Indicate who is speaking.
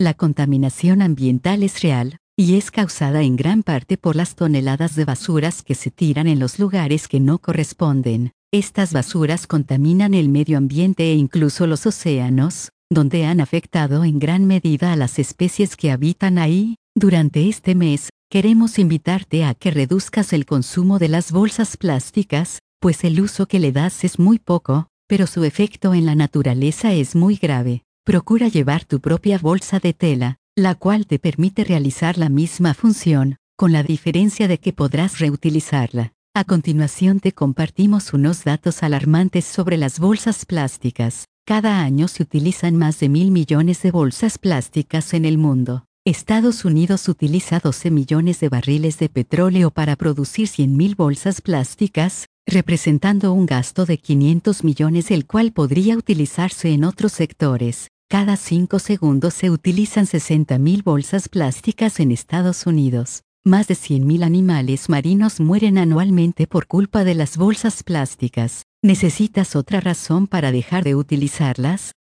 Speaker 1: La contaminación ambiental es real, y es causada en gran parte por las toneladas de basuras que se tiran en los lugares que no corresponden. Estas basuras contaminan el medio ambiente e incluso los océanos, donde han afectado en gran medida a las especies que habitan ahí. Durante este mes, queremos invitarte a que reduzcas el consumo de las bolsas plásticas, pues el uso que le das es muy poco, pero su efecto en la naturaleza es muy grave. Procura llevar tu propia bolsa de tela, la cual te permite realizar la misma función, con la diferencia de que podrás reutilizarla. A continuación te compartimos unos datos alarmantes sobre las bolsas plásticas. Cada año se utilizan más de 1.000 millones de bolsas plásticas en el mundo. Estados Unidos utiliza 12 millones de barriles de petróleo para producir 100.000 bolsas plásticas, representando un gasto de 500 millones, el cual podría utilizarse en otros sectores. Cada 5 segundos se utilizan 60.000 bolsas plásticas en Estados Unidos. Más de 100.000 animales marinos mueren anualmente por culpa de las bolsas plásticas. ¿Necesitas otra razón para dejar de utilizarlas?